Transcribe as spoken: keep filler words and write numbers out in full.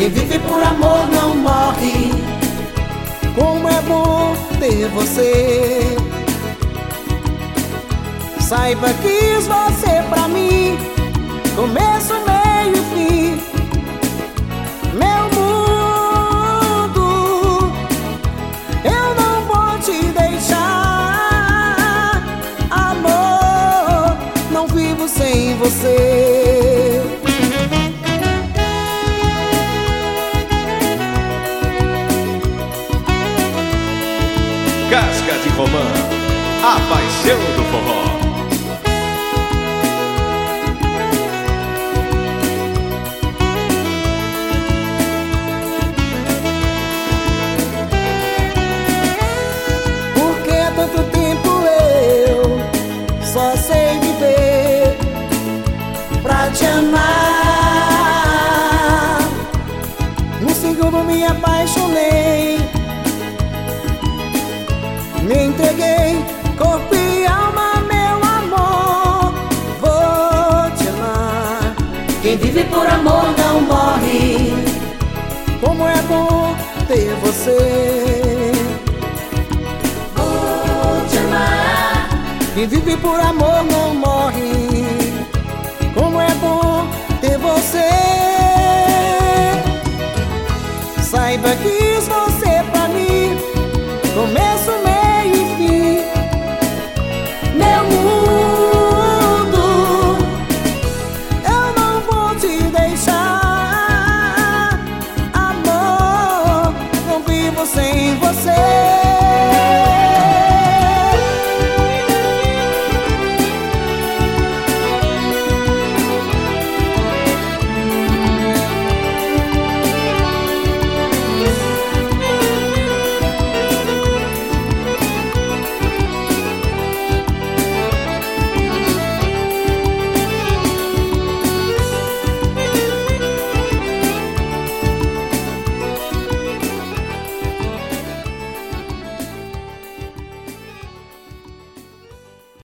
Quem vive por amor não morre. Como é bom ter você. Saiba que quis você pra mim, começo, meio e fim. Meu mundo, eu não vou te deixar. Amor, não vivo sem você. Casca de Romã, a paixão do forró. Porque há tanto tempo eu só sei viver pra te amar. Num segundo me apaixonei, me entreguei, corpo e alma, meu amor. Vou te amar. Quem vive por amor não morre. Como é bom ter você. Vou te amar. Quem vive por amor